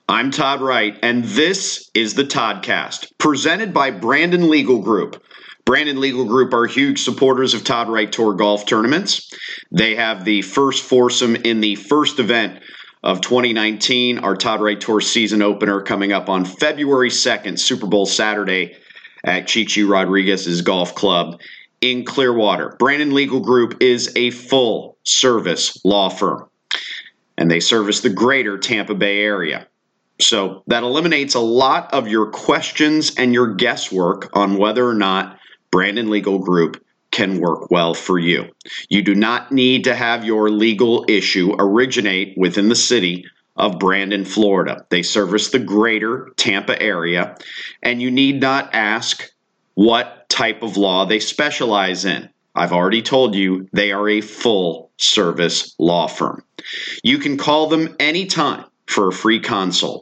I'm Todd Wright, and this is the Toddcast, presented by Brandon Legal Group. Brandon Legal Group are huge supporters of Todd Wright Tour golf tournaments. They have the first foursome in the first event of 2019, our Todd Wright Tour season opener coming up on February 2nd, Super Bowl Saturday at Chichi Rodriguez's Golf Club in Clearwater. Brandon Legal Group is a full-service law firm, and they service the greater Tampa Bay area. So that eliminates a lot of your questions and your guesswork on whether or not Brandon Legal Group can work well for you. You do not need to have your legal issue originate within the city of Brandon, Florida. They service the greater Tampa area, and you need not ask what type of law they specialize in. I've already told you they are a full-service law firm. You can call them anytime for a free consult.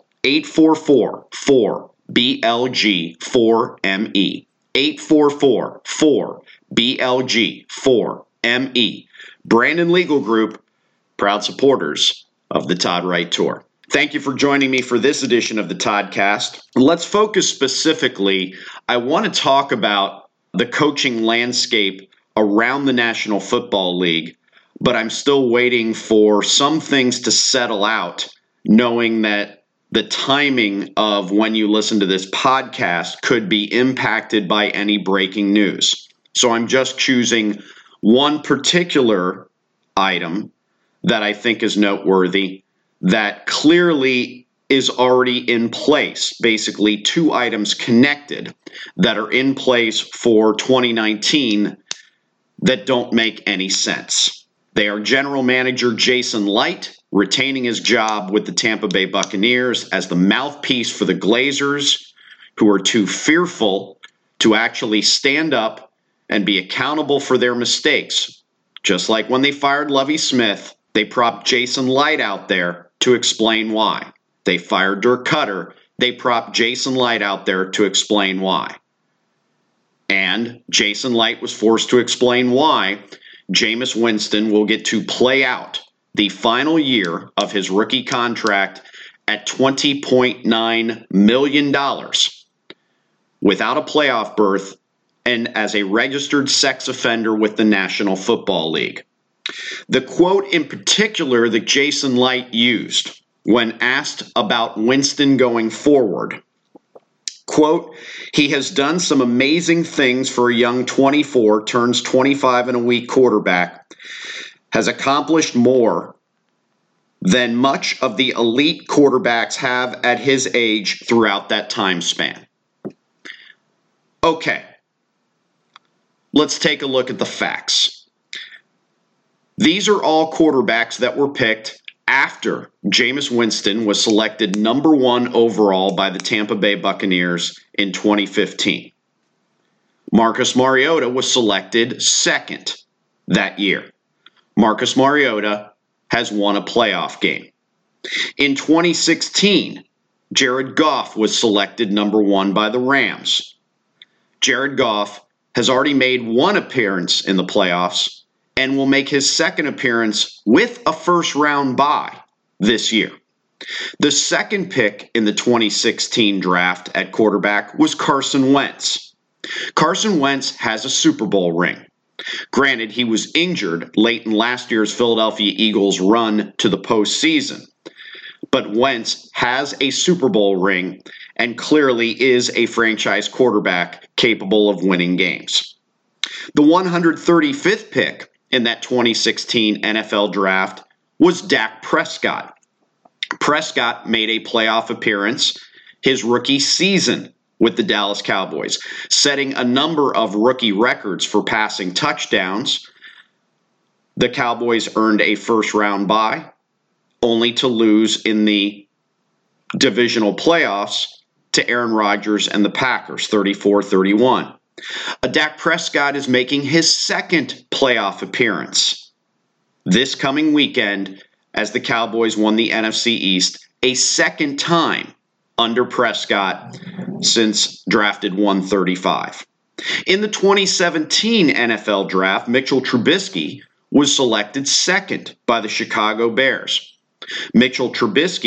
844-4BLG-4ME. 844-4BLG-4ME. Brandon Legal Group, proud supporters of the Todd Wright Tour. Thank you for joining me for this edition of the Toddcast. Let's focus specifically. I want to talk about the coaching landscape around the National Football League, but I'm still waiting for some things to settle out, knowing that the timing of when you listen to this podcast could be impacted by any breaking news. So I'm just choosing one particular item that I think is noteworthy that clearly is already in place. Basically, two items connected that are in place for 2019 that don't make any sense. They are General Manager Jason Licht retaining his job with the Tampa Bay Buccaneers as the mouthpiece for the Glazers, who are too fearful to actually stand up and be accountable for their mistakes. Just like when they fired Lovie Smith, they propped Jason Licht out there to explain why. They fired Dirk Cutter, they propped Jason Licht out there to explain why. And Jason Licht was forced to explain why Jameis Winston will get to play out the final year of his rookie contract at $20.9 million without a playoff berth and as a registered sex offender with the National Football League. The quote in particular that Jason Licht used when asked about Winston going forward, quote, "He has done some amazing things for a young 24, turns 25 in a week quarterback, has accomplished more than much of the elite quarterbacks have at his age throughout that time span." Okay, let's take a look at the facts. These are all quarterbacks that were picked after Jameis Winston was selected number 1 overall by the Tampa Bay Buccaneers in 2015. Marcus Mariota was selected second that year. Marcus Mariota has won a playoff game. In 2016, Jared Goff was selected number 1 by the Rams. Jared Goff has already made one appearance in the playoffs and will make his second appearance with a first-round bye this year. The second pick in the 2016 draft at quarterback was Carson Wentz. Carson Wentz has a Super Bowl ring. Granted, he was injured late in last year's Philadelphia Eagles run to the postseason, but Wentz has a Super Bowl ring and clearly is a franchise quarterback capable of winning games. The 135th pick in that 2016 NFL draft was Dak Prescott. Prescott made a playoff appearance his rookie season with the Dallas Cowboys, setting a number of rookie records for passing touchdowns. The Cowboys earned a first-round bye, only to lose in the divisional playoffs to Aaron Rodgers and the Packers, 34-31. Dak Prescott is making his second playoff appearance this coming weekend as the Cowboys won the NFC East a second time under Prescott since drafted 135. In the 2017 NFL Draft, Mitchell Trubisky was selected second by the Chicago Bears. Mitchell Trubisky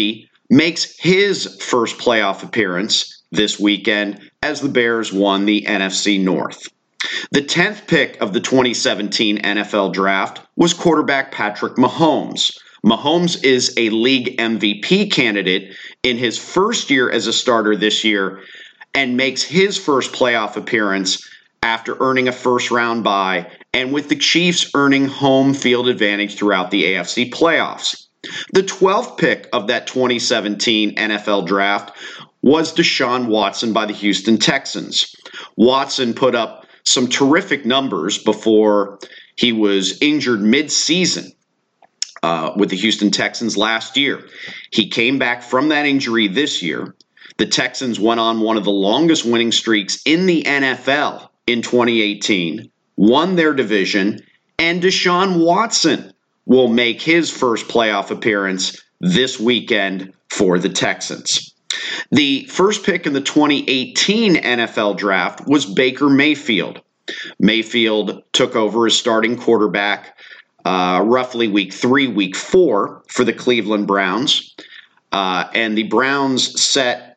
makes his first playoff appearance this weekend as the Bears won the NFC North. The 10th pick of the 2017 NFL Draft was quarterback Patrick Mahomes. Mahomes is a league MVP candidate in his first year as a starter this year and makes his first playoff appearance after earning a first-round bye and with the Chiefs earning home field advantage throughout the AFC playoffs. The 12th pick of that 2017 NFL Draft was Deshaun Watson by the Houston Texans. Watson put up some terrific numbers before he was injured mid-season with the Houston Texans last year. He came back from that injury this year. The Texans went on one of the longest winning streaks in the NFL in 2018, won their division, and Deshaun Watson will make his first playoff appearance this weekend for the Texans. The first pick in the 2018 NFL Draft was Baker Mayfield. Mayfield took over as starting quarterback roughly week 3, week 4 for the Cleveland Browns. And the Browns set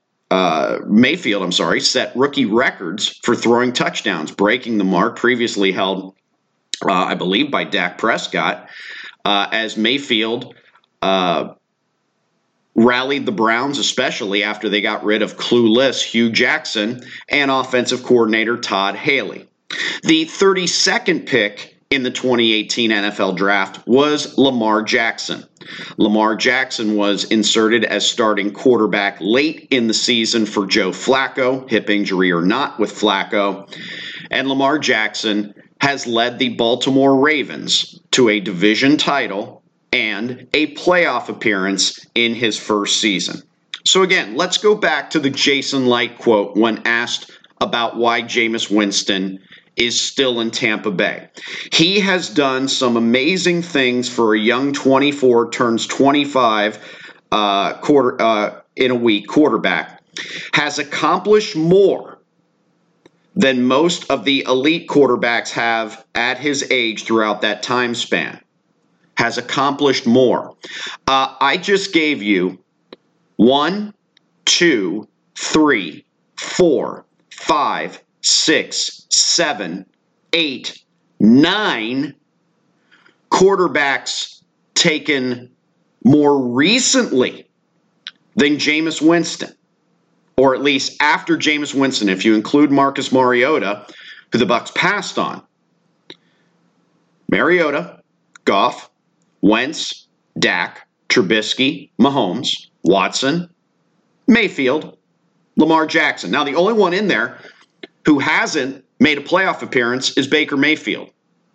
rookie records for throwing touchdowns, breaking the mark previously held, I believe, by Dak Prescott, as Mayfield rallied the Browns, especially after they got rid of clueless Hugh Jackson and offensive coordinator Todd Haley. The 32nd pick in the 2018 NFL Draft was Lamar Jackson. Lamar Jackson was inserted as starting quarterback late in the season for Joe Flacco, hip injury or not with Flacco. And Lamar Jackson has led the Baltimore Ravens to a division title and a playoff appearance in his first season. So again, let's go back to the Jason Licht quote when asked about why Jameis Winston is still in Tampa Bay. He has done some amazing things for a young 24 turns 25 in a week quarterback. Has accomplished more than most of the elite quarterbacks have at his age throughout that time span. Has accomplished more. I just gave you 1, 2, 3, 4, 5, 6, 7, 8, 9 quarterbacks taken more recently than Jameis Winston, or at least after Jameis Winston, if you include Marcus Mariota, who the Bucs passed on. Mariota, Goff, Wentz, Dak, Trubisky, Mahomes, Watson, Mayfield, Lamar Jackson. Now, the only one in there who hasn't made a playoff appearance is Baker Mayfield.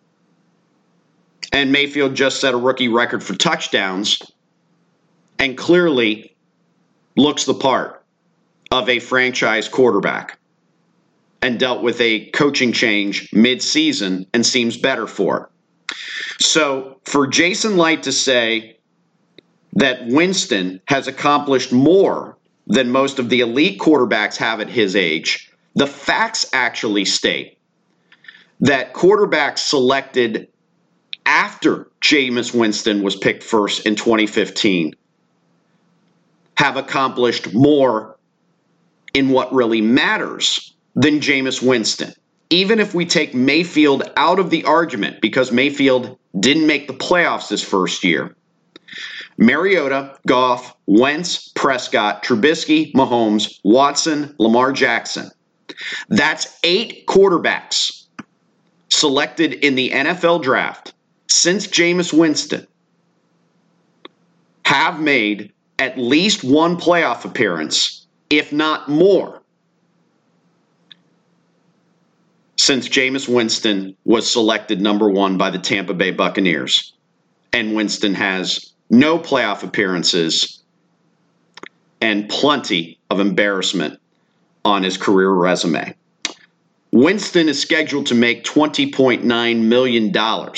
And Mayfield just set a rookie record for touchdowns and clearly looks the part of a franchise quarterback and dealt with a coaching change mid-season and seems better for it. So for Jason Licht to say that Winston has accomplished more than most of the elite quarterbacks have at his age, the facts actually state that quarterbacks selected after Jameis Winston was picked first in 2015 have accomplished more in what really matters than Jameis Winston. Even if we take Mayfield out of the argument because Mayfield didn't make the playoffs his first year, Mariota, Goff, Wentz, Prescott, Trubisky, Mahomes, Watson, Lamar Jackson. That's 8 quarterbacks selected in the NFL draft since Jameis Winston have made at least one playoff appearance, if not more, since Jameis Winston was selected number 1 by the Tampa Bay Buccaneers. And Winston has no playoff appearances and plenty of embarrassment on his career resume. Winston is scheduled to make $20.9 million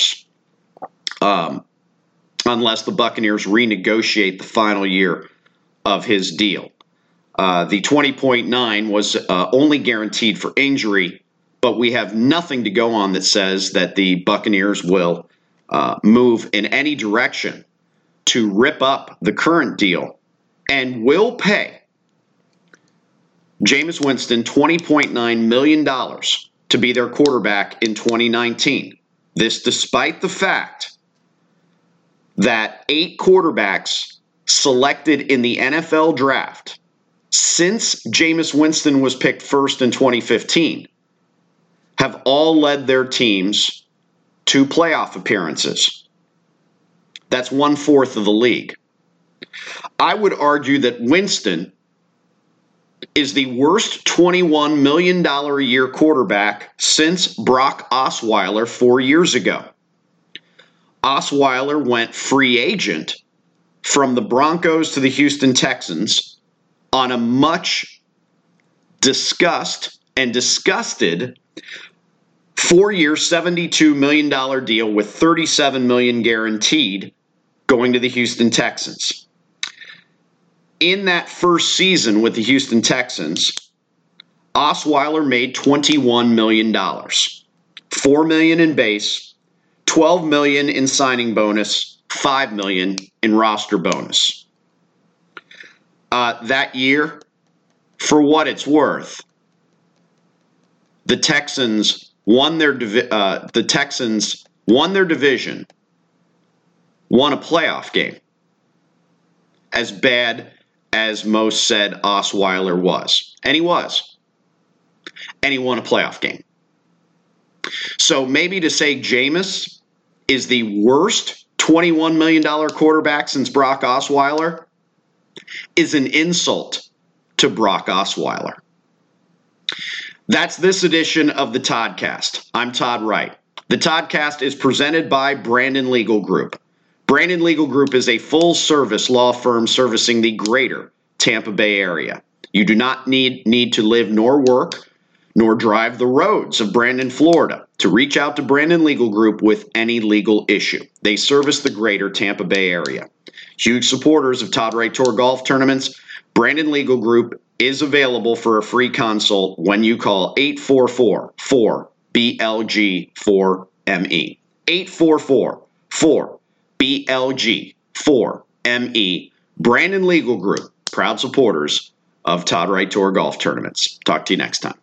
unless the Buccaneers renegotiate the final year of his deal. The $20.9 was only guaranteed for injury, but we have nothing to go on that says that the Buccaneers will move in any direction to rip up the current deal and will pay Jameis Winston $20.9 million to be their quarterback in 2019. This despite the fact that 8 quarterbacks selected in the NFL draft since Jameis Winston was picked first in 2015 have all led their teams to playoff appearances. That's 1/4 of the league. I would argue that Winston is the worst $21 million a year quarterback since Brock Osweiler 4 years ago. Osweiler went free agent from the Broncos to the Houston Texans on a much discussed and disgusted 4-year, $72 million deal with $37 million guaranteed going to the Houston Texans. In that first season with the Houston Texans, Osweiler made $21 million, $4 million in base, $12 million in signing bonus, $5 million in roster bonus. That year, for what it's worth, the Texans won their division, won a playoff game. As bad as most said Osweiler was. And he was. And he won a playoff game. So maybe to say Jameis is the worst $21 million quarterback since Brock Osweiler is an insult to Brock Osweiler. That's this edition of the Toddcast. I'm Todd Wright. The Toddcast is presented by Brandon Legal Group. Brandon Legal Group is a full-service law firm servicing the greater Tampa Bay area. You do not need to live nor work nor drive the roads of Brandon, Florida to reach out to Brandon Legal Group with any legal issue. They service the greater Tampa Bay area. Huge supporters of Todd Wright Tour golf tournaments, Brandon Legal Group is available for a free consult when you call 844-4BLG-4ME. 844-4BLG-4ME. Brandon Legal Group, proud supporters of Todd Wright Tour golf tournaments. Talk to you next time.